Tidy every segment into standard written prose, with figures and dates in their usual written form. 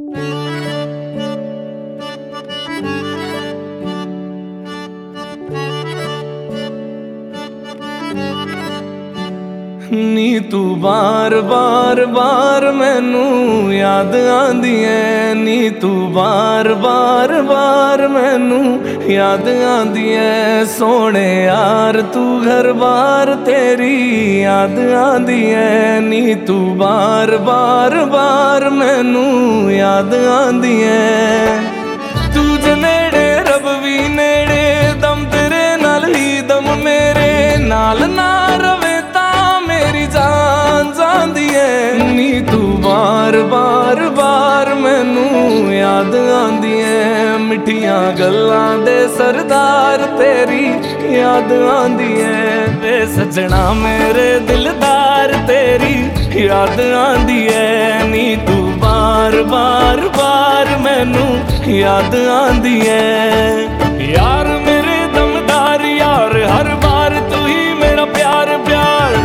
ਨੀ ਤੂੰ ਬਾਰ ਬਾਰ ਬਾਰ ਮੈਨੂੰ ਯਾਦ ਆਂਦੀ ਐ, ਨੀ ਤੂੰ ਬਾਰ ਬਾਰ ਬਾਰ ਮੈਨੂੰ ਯਾਦ ਆਂਦੀ ਐ। ਸੋਹਣੇ ਯਾਰ ਤੂੰ ਘਰ ਬਾਰ ਤੇਰੀ ਯਾਦ ਆਂਦੀ ਐ, ਨੀ ਤੂੰ ਬਾਰ ਬਾਰ ਬਾਰ ਮੈਨੂੰ ਯਾਦ ਆਂਦੀ ਐ। ਤੂੰ ਜੇ ਨੇੜੇ ਰੱਬ ਵੀ ਨੇੜੇ, ਦਮ ਤੇਰੇ ਨਾਲ ਹੀ ਦਮ ਮੇਰੇ ਨਾਲ ਨਾ ਰਵੇ ਮੇਰੀ ਜਾਨ ਜਾਂਦੀ ਐ। ਨੀ ਤੂੰ ਬਾਰ ਬਾਰ ਬਾਰ ਮੈਨੂੰ ਯਾਦ ਆਂਦੀ ਐ, ਮਿੱਠੀਆਂ ਗੱਲਾਂ ਦੇ ਸਰਦਾਰ ਤੇਰੀ ਯਾਦ ਆਂਦੀ ਐ। ਵੇ ਸੱਜਣਾ ਮੇਰੇ ਦਿਲਦਾਰ ਤੇਰੀ ਯਾਦ ਆਂਦੀ ਐ, ਨੀ ਤੂੰ ਬਾਰ ਬਾਰ ਬਾਰ ਮੈਨੂੰ ਯਾਦ ਆਂਦੀ ਐ। ਯਾਰ ਮੇਰੇ ਦਮਦਾਰ ਯਾਰ, ਹਰ ਵਾਰ ਤੂੰ ਹੀ ਮੇਰਾ ਪਿਆਰ ਪਿਆਰ।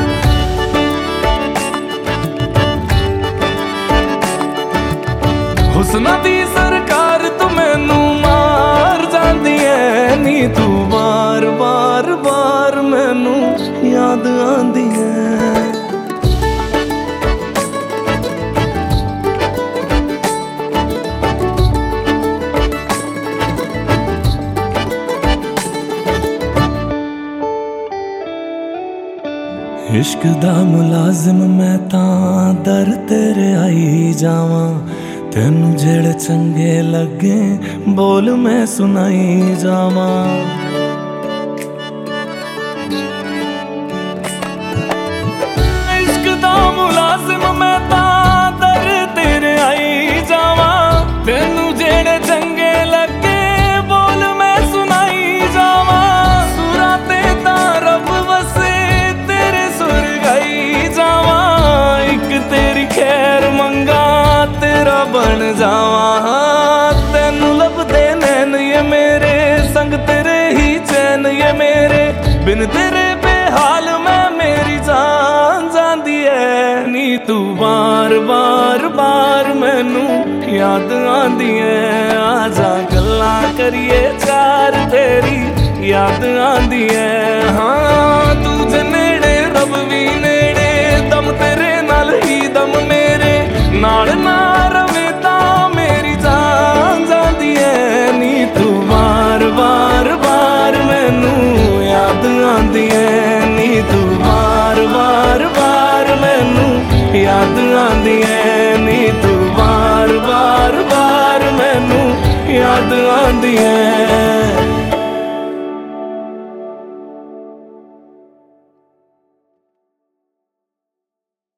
ਹੁਸਨਾਂ ਦੀ ਸਰਕਾਰ ਤੂੰ ਮੈਨੂੰ ਮਾਰ ਜਾਂਦੀ ਐ, ਨੀ ਤੂੰ ਬਾਰ ਬਾਰ ਬਾਰ ਮੈਨੂੰ ਯਾਦ ਆਂਦੀ ਐ। इश्क दा मुलाजिम मैं तां दर तेरे आई जावां, तेनू जेड़े चंगे लगे बोल मैं सुनाई जावां। इश्क दा मुलाजिम मैं तां दर तेरे आई जावां, तेनू जेड़े चंगे लगे बोल मैं सुनाई जावां। सुरा ते तां रब वसे तेरे सुर गाई जावां, इक तेरी खैर मंगा तेरा बन जावां। तेनू लभदे नैन ये मेरे, संग तेरे ही चैन ये मेरे, बिन तेरे बेहाल मैं मेरी जान जांदी ऐ। नी तू बार बार बार मैनू याद आंदी ऐ, आजा गल्लां करिए चार तेरी याद आंदी ऐ। हाँ तू जे नेड़े रब भी नेड़े, दम तेरे नाल ही दम मेरे नाल ना रवे तां मेरी जान जांदी ऐ। नी तू बार बार बार मैनू याद आंदी ऐ, नी तू बार बार बार मैनू याद आंदी ऐ, नी तू बार बार बार मैनू याद आंदी ऐ।